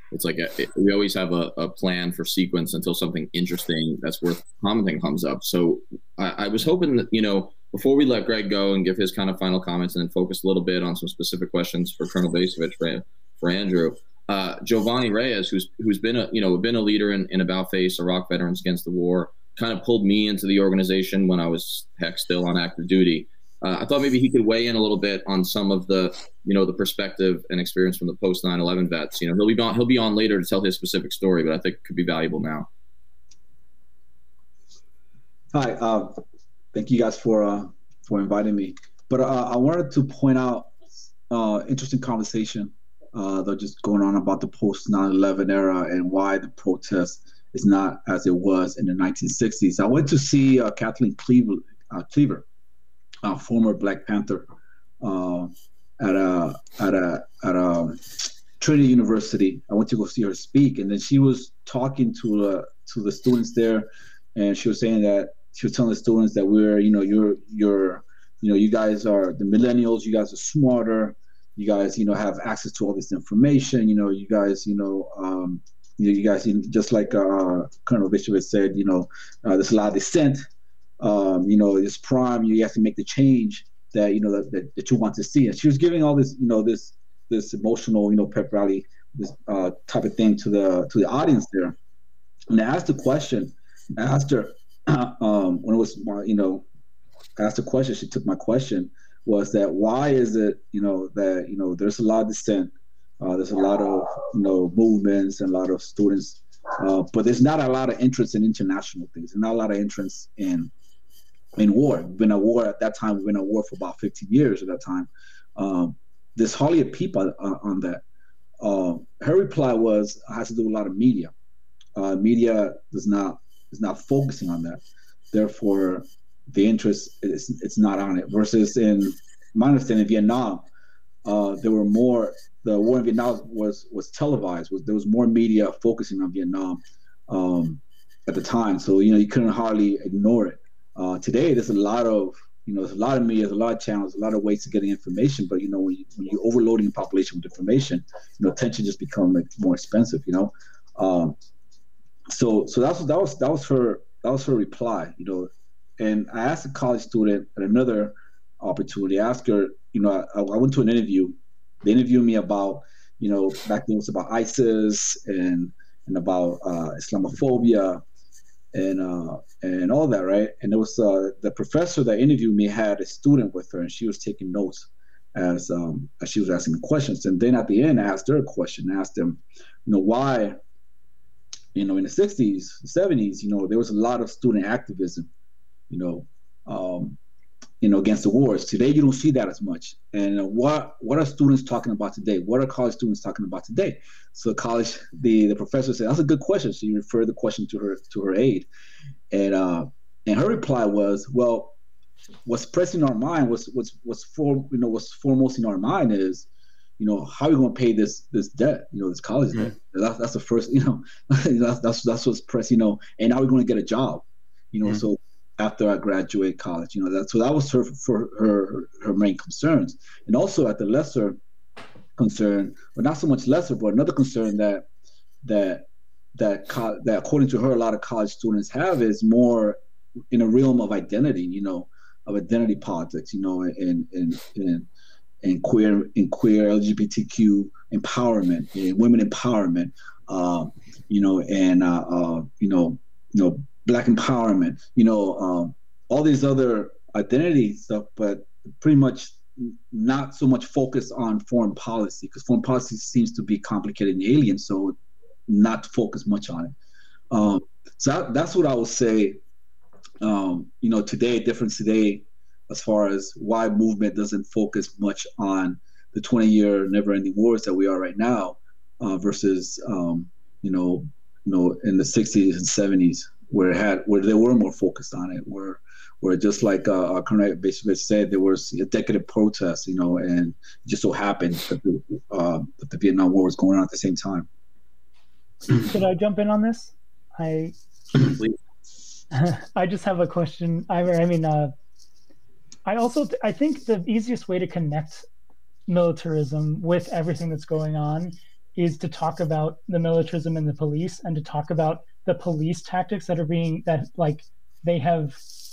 it's like a, it, we always have a, a plan for sequence until something interesting that's worth commenting comes up. So I, I was hoping that, you know, before we let Greg go and give his kind of final comments and then focus a little bit on some specific questions for Colonel Bacevich for, for Andrew, uh, Giovanni Reyes, who's who's been a you know been a leader in, in About Face, Iraq Veterans Against the War, kind of pulled me into the organization when I was heck still on active duty. Uh, I thought maybe he could weigh in a little bit on some of the, you know, the perspective and experience from the post nine eleven vets. You know, he'll be on, he'll be on later to tell his specific story, but I think it could be valuable now. Hi, uh, thank you guys for uh, for inviting me. But uh, I wanted to point out uh, interesting conversation uh, that's just going on about the post nine eleven era and why the protest is not as it was in the nineteen sixties. I went to see uh, Kathleen Cleaver. Uh, Cleaver. Uh, former Black Panther, uh, at a at a at a Trinity University. I went to go see her speak, and then she was talking to uh, to the students there, and she was saying that she was telling the students that we're, you know, you're you're you know, you guys are the millennials. You guys are smarter. You guys, you know, have access to all this information. You know, you guys, you know. Um, you, know, you guys, just like uh, Colonel Bishop said, you know, uh, there's a lot of dissent. Um, you know, this prime, you have to make the change that, you know, that, that, that you want to see. And she was giving all this, you know, this this emotional, you know, pep rally, this uh, type of thing to the to the audience there. And I asked a question. I asked her uh, um, when it was, you know, I asked a question. She took my question. Was that why is it, you know, that, you know, there's a lot of dissent, uh, there's a lot of, you know, movements and a lot of students, uh, but there's not a lot of interest in international things, and not a lot of interest in in war. We've been at war at that time. We've been at war for about fifteen years at that time. Um, there's hardly a peep on, on that. Uh, her reply was, has to do with a lot of media. Uh, media does not is not focusing on that. Therefore, the interest is it's not on it. Versus in my understanding, Vietnam, uh, there were more. The war in Vietnam was was televised. Was there was more media focusing on Vietnam um, at the time. So you know you couldn't hardly ignore it. Uh, today, there's a lot of, you know, there's a lot of media, there's a lot of channels, a lot of ways to get the information. But, you know, when, you, when you're overloading the population with information, you know, attention just becomes like, more expensive, you know. Um, so so that's, that was that was her that was her reply, you know. And I asked a college student at another opportunity, I asked her, you know, I, I went to an interview. They interviewed me about, you know, back then it was about ISIS and, and about uh, Islamophobia. And uh, and all that, right? And there was uh, the professor that interviewed me had a student with her, and she was taking notes as um, as she was asking the questions. And then at the end, I asked her a question. I asked them, you know, why, you know, in the sixties, seventies, you know, there was a lot of student activism, you know, um, you know, against the wars. Today, you don't see that as much. And uh, what what are students talking about today? What are college students talking about today? So college, the, the professor said, that's a good question. She referred the question to her to her aide. And uh, and her reply was, well, what's pressing our mind, what's what's what's for you know what's foremost in our mind is, you know, how are we going to pay this this debt, you know, this college mm-hmm. debt? That's that's the first, you know, that's that's that's what's pressing, you know, and now we're going to get a job, you know, mm-hmm. so. After I graduate college, you know, that so that was her for her her main concerns, and also at the lesser concern, but not so much lesser, but another concern that that that co- that according to her, a lot of college students have is more in a realm of identity, you know, of identity politics, you know, and and and and queer in queer L G B T Q empowerment, and women empowerment, um, you know, and uh, uh, you know, you know. Black empowerment, you know, um, all these other identity stuff, but pretty much not so much focused on foreign policy, because foreign policy seems to be complicated and alien, so not to focus much on it. Um, so that, that's what I would say, um, you know, today, difference today, as far as why movement doesn't focus much on the twenty-year never-ending wars that we are right now, uh, versus, um, you know, you know, in the sixties and seventies. Where it had, where they were more focused on it, where, where just like uh, our Colonel basically said, there was a decade of protests, you know, and it just so happened that the, uh, that the Vietnam War was going on at the same time. Could I jump in on this? I, I just have a question. I, I mean, uh, I also th- I think the easiest way to connect militarism with everything that's going on is to talk about the militarism in the police and to talk about the police tactics that are being, that like they have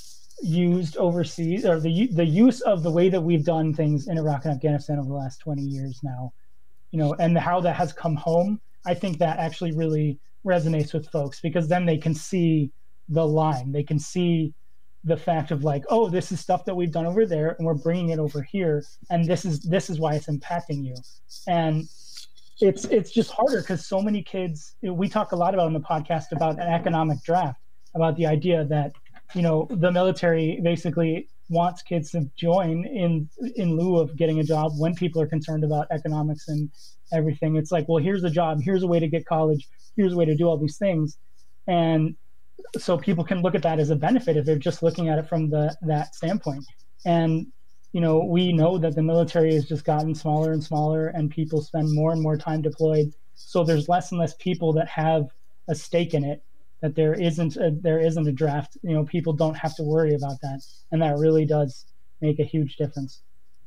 used overseas, or the the use of the way that we've done things in Iraq and Afghanistan over the last twenty years now, you know, and how that has come home. I think that actually really resonates with folks, because then they can see the line. They can see the fact of like, oh, this is stuff that we've done over there and we're bringing it over here. And this is, this is why it's impacting you. And it's, it's just harder because so many kids, we talk a lot about on the podcast about an economic draft, about the idea that, you know, the military basically wants kids to join in, in lieu of getting a job when people are concerned about economics and everything. It's like, well, here's a job, here's a way to get college, here's a way to do all these things. And so people can look at that as a benefit if they're just looking at it from the that standpoint. And, you know, we know that the military has just gotten smaller and smaller and people spend more and more time deployed. So there's less and less people that have a stake in it, that there isn't a, there isn't a draft. You know, people don't have to worry about that. And that really does make a huge difference.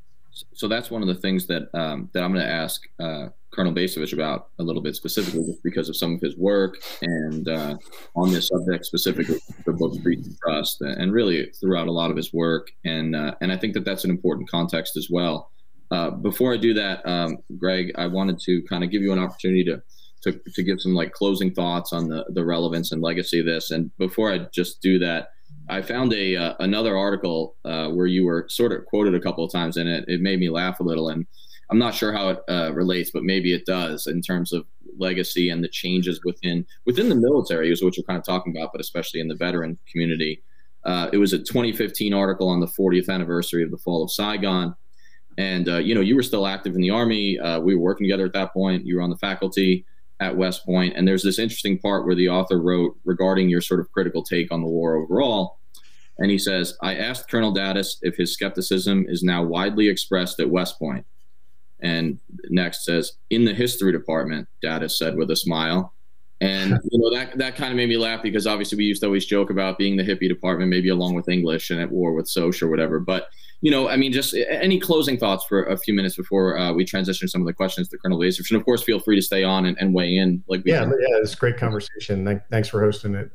So that's one of the things that um, that I'm going to ask uh, Colonel Bacevich about a little bit specifically, just because of some of his work and uh, on this subject specifically, the book Breach of Trust, and really throughout a lot of his work. And uh, and I think that that's an important context as well. Uh, before I do that, um, Greg, I wanted to kind of give you an opportunity to to to give some like closing thoughts on the the relevance and legacy of this. And before I just do that, I found a uh, another article uh, where you were sort of quoted a couple of times in it. It made me laugh a little, and I'm not sure how it uh, relates, but maybe it does in terms of legacy and the changes within within the military, is what you're kind of talking about, but especially in the veteran community. Uh, it was a twenty fifteen article on the fortieth anniversary of the fall of Saigon, and uh, you know, you were still active in the Army. Uh, we were working together at that point. You were on the faculty at West Point, and there's this interesting part where the author wrote regarding your sort of critical take on the war overall. And he says, I asked Colonel Daddis if his skepticism is now widely expressed at West Point. And next says, in the history department, Daddis said with a smile. And, you know, that, that kind of made me laugh, because obviously we used to always joke about being the hippie department, maybe along with English and at war with Soch or whatever. But, you know, I mean, just any closing thoughts for a few minutes before uh, we transition to some of the questions to Colonel Bacevich. And of course, feel free to stay on and, and weigh in. Like we yeah, can. yeah, it's a great conversation. Thanks for hosting it.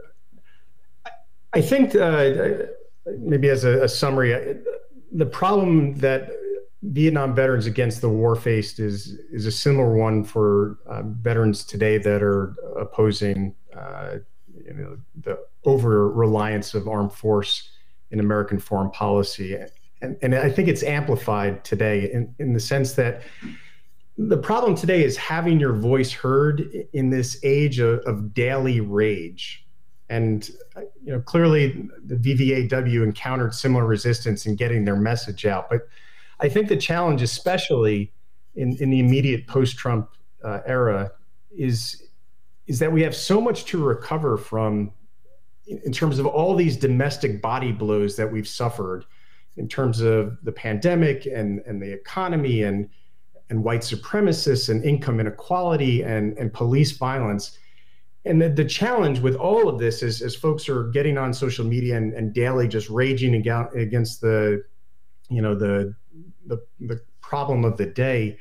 I think uh, maybe as a, a summary, the problem that Vietnam veterans against the war faced is is a similar one for uh, veterans today that are opposing uh, you know, the over reliance of armed force in American foreign policy. And, and I think it's amplified today in, in the sense that the problem today is having your voice heard in this age of, of daily rage. And, you know, clearly the V V A W encountered similar resistance in getting their message out. But I think the challenge, especially in, in the immediate post-Trump uh, era, is, is that we have so much to recover from in, in terms of all these domestic body blows that we've suffered in terms of the pandemic and, and the economy and, and white supremacists and income inequality and, and police violence. And the, the challenge with all of this is, as folks are getting on social media and, and daily just raging against the, you know, the, the the problem of the day,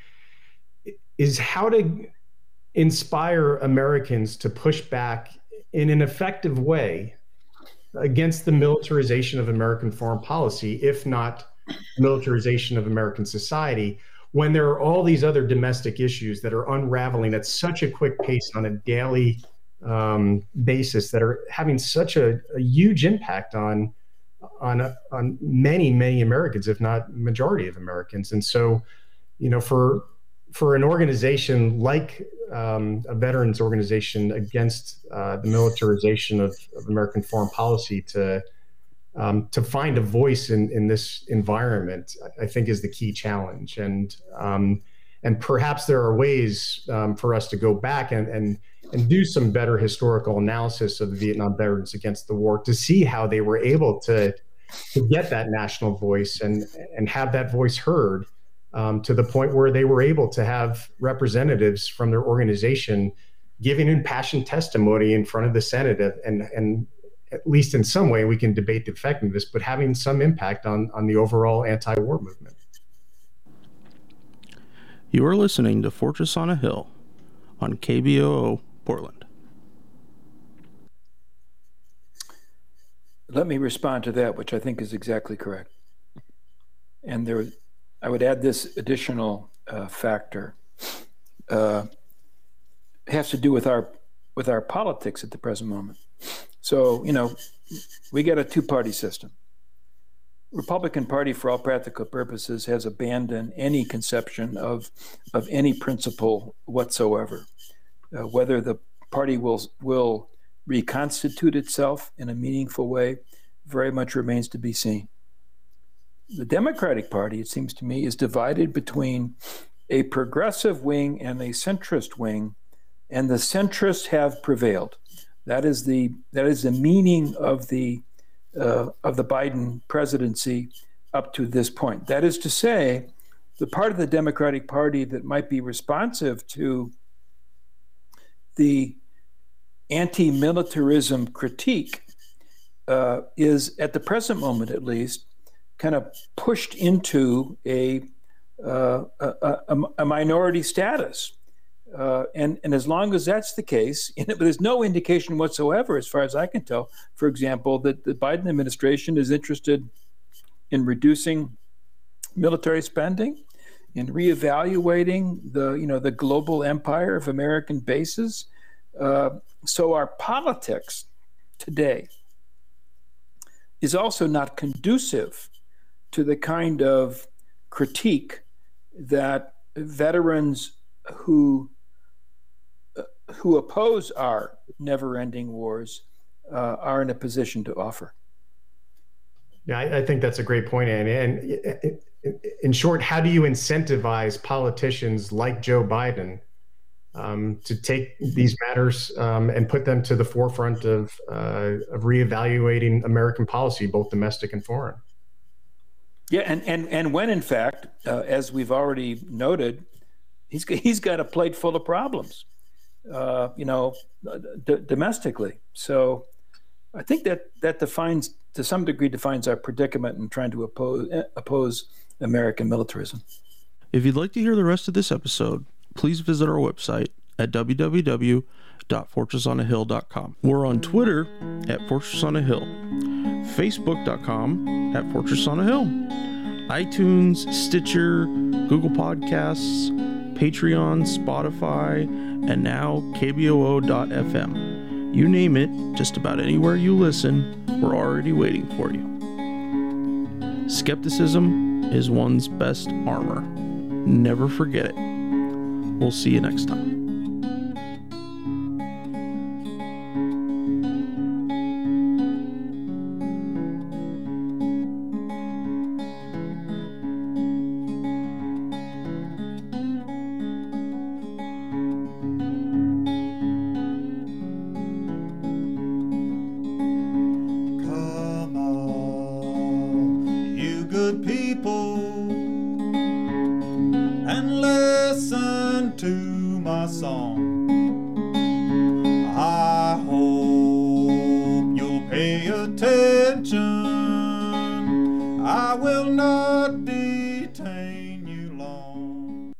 is how to inspire Americans to push back in an effective way against the militarization of American foreign policy, if not militarization of American society, when there are all these other domestic issues that are unraveling at such a quick pace on a daily um, basis that are having such a, a huge impact on on on many, many Americans, if not majority of Americans. And so, you know, for for an organization like um, a veterans organization against uh, the militarization of, of American foreign policy to um, to find a voice in, in this environment, I think is the key challenge. And um, and perhaps there are ways um, for us to go back and, and and do some better historical analysis of the Vietnam veterans against the war to see how they were able to, to get that national voice and, and have that voice heard um, to the point where they were able to have representatives from their organization giving impassioned testimony in front of the Senate. And, and at least in some way, we can debate the effectiveness, but having some impact on, on the overall anti-war movement. You are listening to Fortress on a Hill on K B O O Portland. Let me respond to that, which I think is exactly correct. And there, I would add this additional uh, factor. Uh, it has to do with our with our politics at the present moment. So, you know, we got a two-party system. Republican Party, for all practical purposes, has abandoned any conception of of any principle whatsoever. Uh, whether the party will will reconstitute itself in a meaningful way very much remains to be seen. The Democratic Party, it seems to me, is divided between a progressive wing and a centrist wing, and the centrists have prevailed. That is the that is the meaning of the uh, of the Biden presidency up to this point. That is to say, the part of the Democratic Party that might be responsive to the anti-militarism critique uh, is, at the present moment at least, kind of pushed into a uh, a, a, a minority status. Uh, and, and as long as that's the case, but there's no indication whatsoever, as far as I can tell, for example, that the Biden administration is interested in reducing military spending, in reevaluating the, you know, the global empire of American bases. Uh, so our politics today is also not conducive to the kind of critique that veterans who uh, who oppose our never-ending wars uh, are in a position to offer. Yeah, I, I think that's a great point, Annie. And in short, how do you incentivize politicians like Joe Biden um, to take these matters um, and put them to the forefront of, uh, of reevaluating American policy, both domestic and foreign? Yeah, and, and, and when, in fact, uh, as we've already noted, he's, he's got a plate full of problems, uh, you know, d- domestically. So I think that that defines, to some degree, defines our predicament in trying to oppose, oppose American militarism. If you'd like to hear the rest of this episode, please visit our website at w w w dot fortress on a hill dot com. We're on Twitter at Fortress on a Hill, facebook dot com at Fortress on a Hill, iTunes, Stitcher, Google Podcasts, Patreon, Spotify, and now K B O O dot F M. You name it, just about anywhere you listen, we're already waiting for you. Skepticism is one's best armor. Never forget it. We'll see you next time. I will not detain you long.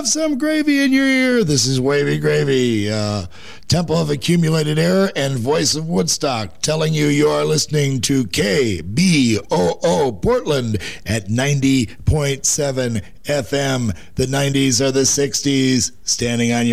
some gravy in your ear. This is Wavy Gravy, uh, Temple of Accumulated Error and Voice of Woodstock, telling you you are listening to K B O O Portland at ninety point seven F M. The nineties are the sixties, standing on your